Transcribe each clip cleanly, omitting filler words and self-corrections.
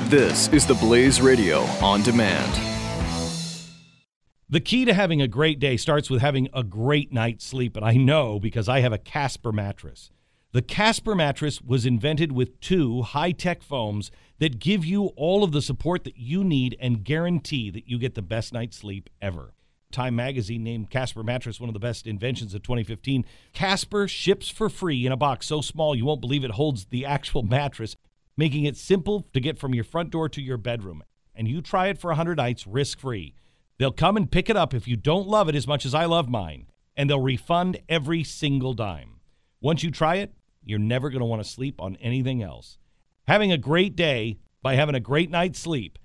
This is the Blaze Radio on demand. The key to having a great day starts with having a great night's sleep, and I know because I have a Casper mattress. The Casper mattress was invented with two high-tech foams that give you all of the support that you need and guarantee that you get the best night's sleep ever. Time magazine named Casper mattress one of the best inventions of 2015. Casper ships for free in a box so small you won't believe it holds the actual mattress, making it simple to get from your front door to your bedroom. And you try it for 100 nights risk-free. They'll come and pick it up if you don't love it as much as I love mine, and they'll refund every single dime. Once you try it, you're never going to want to sleep on anything else. Having a great day by having a great night's sleep.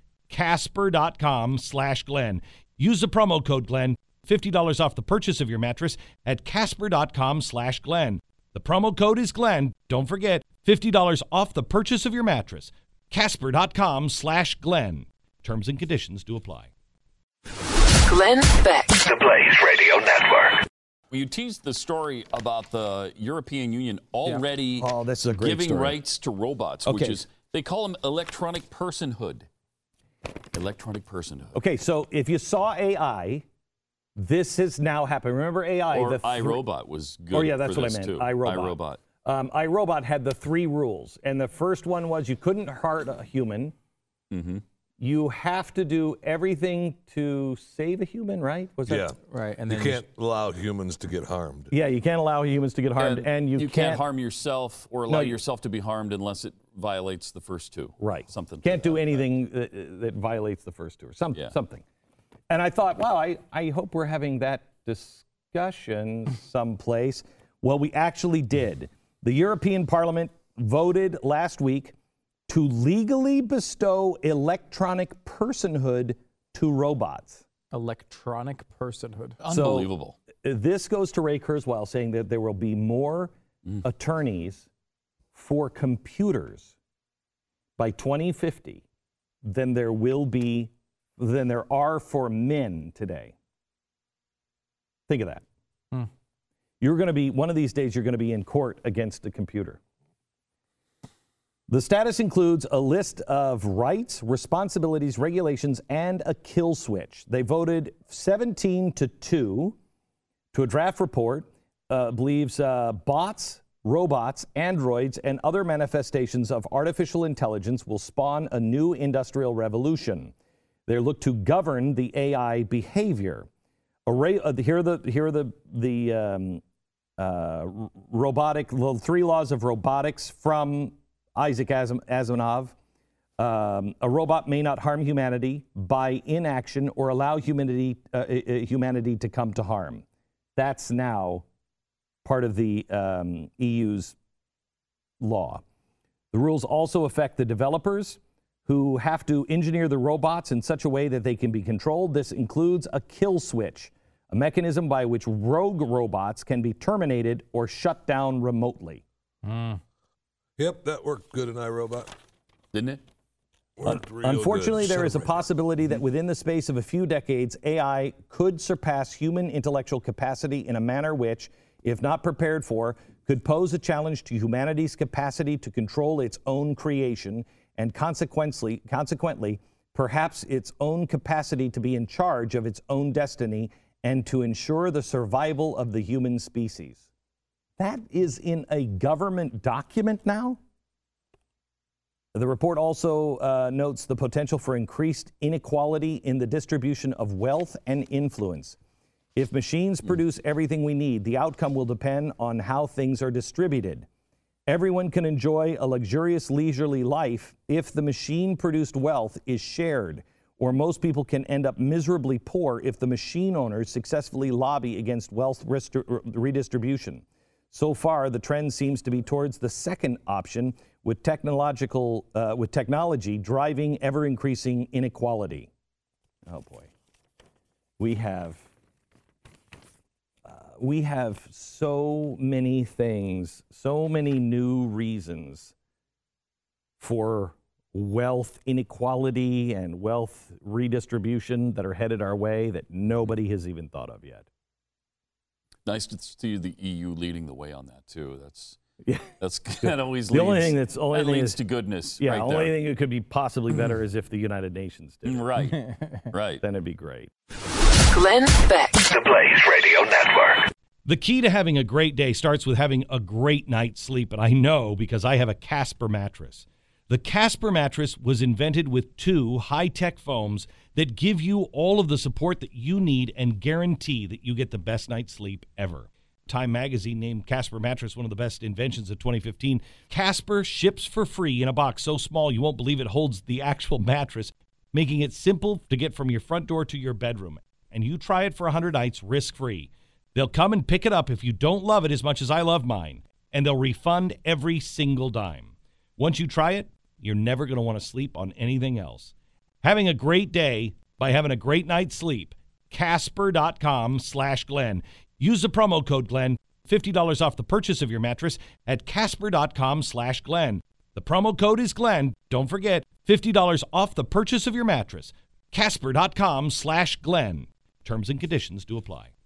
Casper.com/Glenn. Use the promo code Glenn. $50 off the purchase of your mattress at Casper.com/Glenn. The promo code is Glenn. Don't forget, $50 off the purchase of your mattress. Casper.com/Glenn. Terms and conditions do apply. Glenn Beck. The Blaze Radio Network. You teased the story about the European Union already this is a great giving story. rights to robots, which is, they call them electronic personhood. Electronic personhood. Okay, so if you saw AI, this has now happened. Remember AI? Or iRobot was good. Oh, yeah, that's for what I this meant. too. iRobot. iRobot had the 3 rules, and the first one was you couldn't hurt a human. Mm-hmm. You have to do everything to save a human, right? Was that right? And you then can't allow humans to get harmed. Yeah, you can't allow humans to get harmed, and you can't harm yourself or allow yourself to be harmed unless it violates the first 2. Right. Something. Can't do anything that violates the first 2 or something. And I thought, wow, I hope we're having that discussion someplace. Well, we actually did. The European Parliament voted last week to legally bestow electronic personhood to robots. Electronic personhood. Unbelievable. So, this goes to Ray Kurzweil saying that there will be more attorneys for computers by 2050 than there are for men today. Think of that. You're going to be, one of these days, you're going to be in court against a computer. The status includes a list of rights, responsibilities, regulations, and a kill switch. They voted 17-2 to a draft report, believes bots, robots, androids, and other manifestations of artificial intelligence will spawn a new industrial revolution. They look to govern the AI behavior. Here are the robotic, the 3 laws of robotics from Isaac Asimov. A robot may not harm humanity by inaction or allow humanity to come to harm. That's now part of the EU's law. The rules also affect the developers who have to engineer the robots in such a way that they can be controlled. This includes a kill switch, a mechanism by which rogue robots can be terminated or shut down remotely. Yep, that worked good in iRobot. Didn't it? Unfortunately, there is a possibility that within the space of a few decades, AI could surpass human intellectual capacity in a manner which, if not prepared for, could pose a challenge to humanity's capacity to control its own creation and consequently, perhaps its own capacity to be in charge of its own destiny and to ensure the survival of the human species. That is in a government document now? The report also notes the potential for increased inequality in the distribution of wealth and influence. If machines produce everything we need, the outcome will depend on how things are distributed. Everyone can enjoy a luxurious, leisurely life if the machine-produced wealth is shared, or most people can end up miserably poor if the machine owners successfully lobby against wealth redistribution. So far, the trend seems to be towards the second option, with technology driving ever-increasing inequality. Oh boy, we have so many things, so many new reasons for wealth inequality and wealth redistribution that are headed our way that nobody has even thought of yet. Nice to see the EU leading the way on that, too. Yeah. That always the only thing that's only that thing leads is, to goodness. Yeah, right only there. thing that could be possibly better is if the United Nations did. Right. Right. Then it'd be great. Glenn Beck. The Blaze Radio Network. The key to having a great day starts with having a great night's sleep, and I know because I have a Casper mattress. The Casper mattress was invented with 2 high-tech foams that give you all of the support that you need and guarantee that you get the best night's sleep ever. Time magazine named Casper mattress one of the best inventions of 2015. Casper ships for free in a box so small you won't believe it holds the actual mattress, making it simple to get from your front door to your bedroom. And you try it for 100 nights risk-free. They'll come and pick it up if you don't love it as much as I love mine, and they'll refund every single dime. Once you try it, you're never going to want to sleep on anything else. Having a great day by having a great night's sleep. Casper.com/Glenn. Use the promo code Glenn. $50 off the purchase of your mattress at Casper.com/Glenn. The promo code is Glenn. Don't forget, $50 off the purchase of your mattress. Casper.com/Glenn. Terms and conditions do apply.